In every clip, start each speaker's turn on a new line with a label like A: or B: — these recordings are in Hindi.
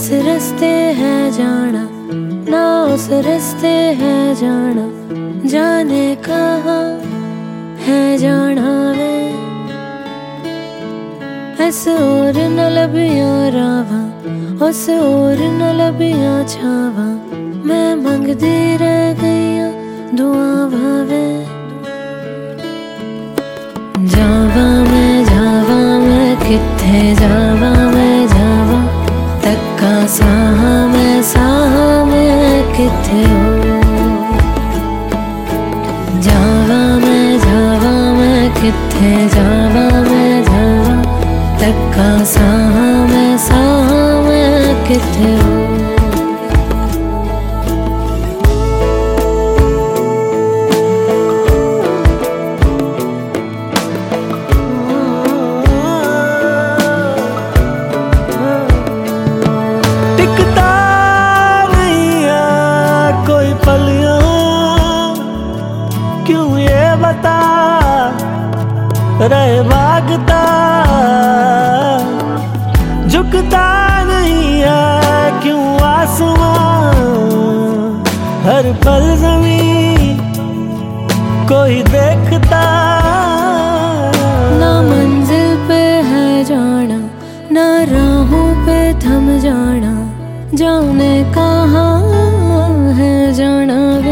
A: इस रस्ते है जाना, ना उस रस्ते है जाना, जाने कहाँ है जाना वे। इस ओर न लबियां रावा, उस ओर न लबियां छावा, मैं मंगदी रह गईयां दुआ भावे। जावा मैं किथे जावा मैं जावा, तक्का साहा मैं किथे हो। जावा मैं किथे जावा मैं जावा, तक्का साहा मैं किथे हो।
B: क्यों ये बता रहे भागता, झुकता नहीं है क्यों आसमां, हर पल ज़मीन कोई देखता।
A: ना मंजिल पे है जाना, ना राहों पे थम जाना, जाने कहाँ है जाना वे।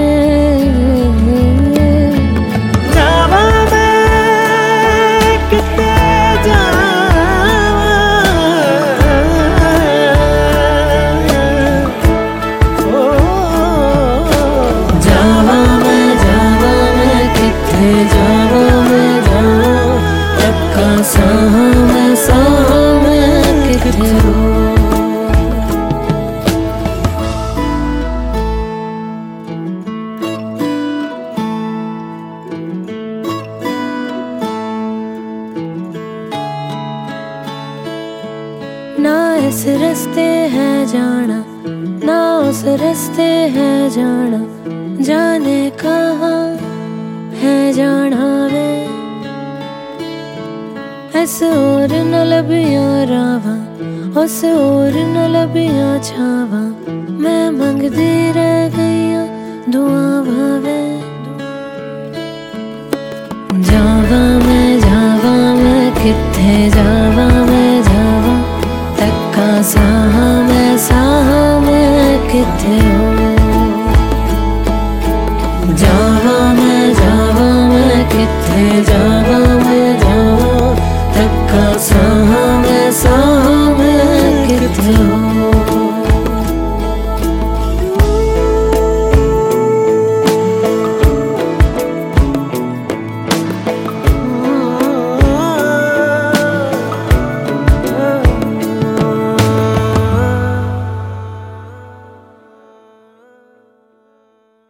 A: ना इस रस्ते है जाना, ना उस रस्ते है जाना, जाने कहाँ है जाना वे। इस ओर न लबियां रावा, उस ओर न लबियां छावा, मैं मंगदी रह गईयां दुआ भावे। जावा मैं किथे जावा मैं जावा, तक्का साहा मैं किथे हो। जावा मैं किथे जावा मैं जावा, तक्का साहा